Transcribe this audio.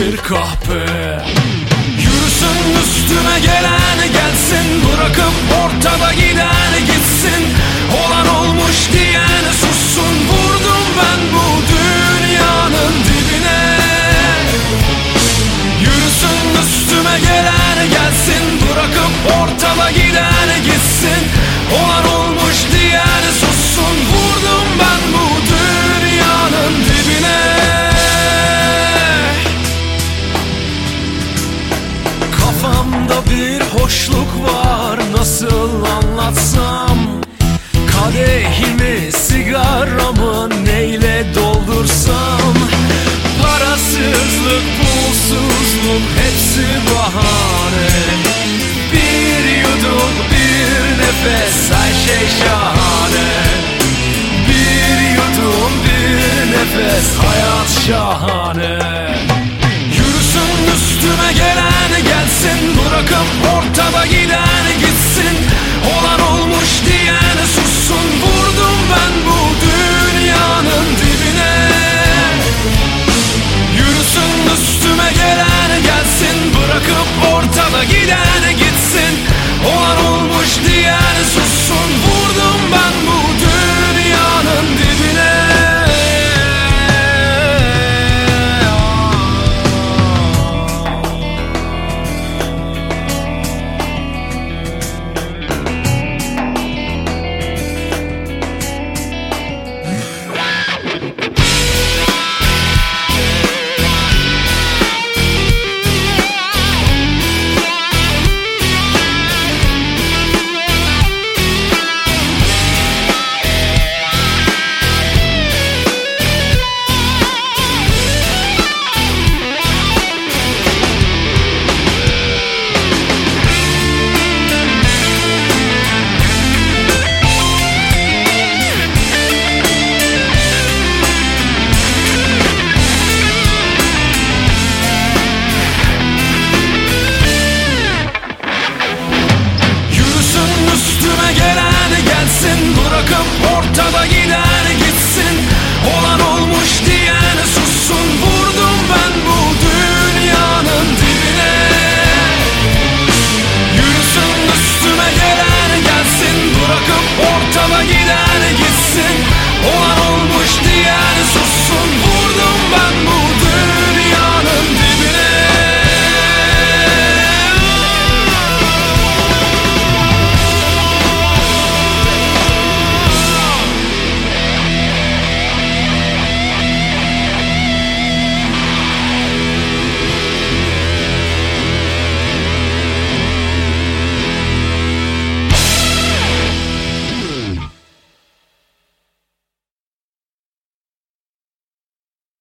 bir kahpe. Yürüsün üstüme gelen gelsin, bırakıp ortada giden gitsin. Olan olmuş diyen sussun, vurdum ben bu dünyanın dibine. Yürüsün üstüme gelen gelsin, bırakıp ortada giden gitsin. Olan olmuş diyen sussun, vurdum ben bu dünyanın dibine. Kafamda bir hoşluk var, nasıl anlatsam? Kadehimi, sigaramı neyle doldursam? Parasızlık, pulsuzluk hepsi bahane. Bir yudum, bir nefes, her şey şahane. Bir yudum, bir nefes, hayat şahane. Yürüsün üstüme gelen gelsin, bırakıp ortada giden gitsin. Olan olmuş diyen sussun, vurdum ben bu dünyanın dibine. Yürüsün üstüme gelen gelsin, bırakıp ortada giden gitsin. Olan olmuş diyen sussun, vurdum ben bu dünyanın dibine. Bırakıp ortada giden gitsin. Olan olmuş diyen sussun, vurdum ben bu dünyanın dibine. Yürüsün üstüme gelen gelsin, bırakıp ortada giden gitsin. Olan olmuş diyen sussun.